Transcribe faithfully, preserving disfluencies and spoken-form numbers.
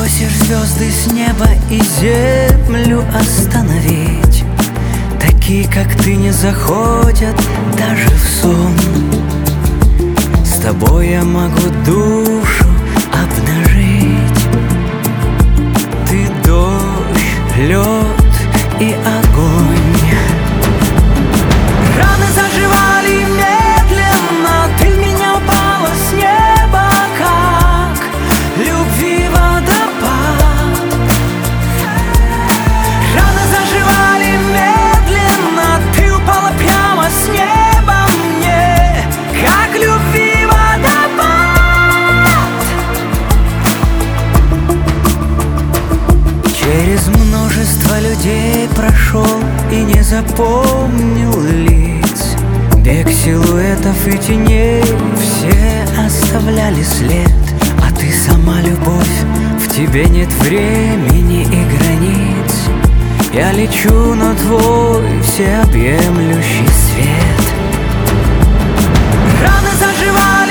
просишь звезды с неба и землю остановить. Такие, как ты, не заходят даже в сон. С тобой я могу душу обнажить. Ты дождь, лед и огонь. Раны заживали медленно, ты в меня упала с неба, как любви водопад. Раны заживали медленно, ты упала прямо с неба мне, как любви водопад. Через множество людей прошел и не запомнил лиц. Бег силуэтов и теней, все оставляли след. А ты сама любовь, в тебе нет времени и границ. Я лечу на твой всеобъемлющий свет. Раны заживают.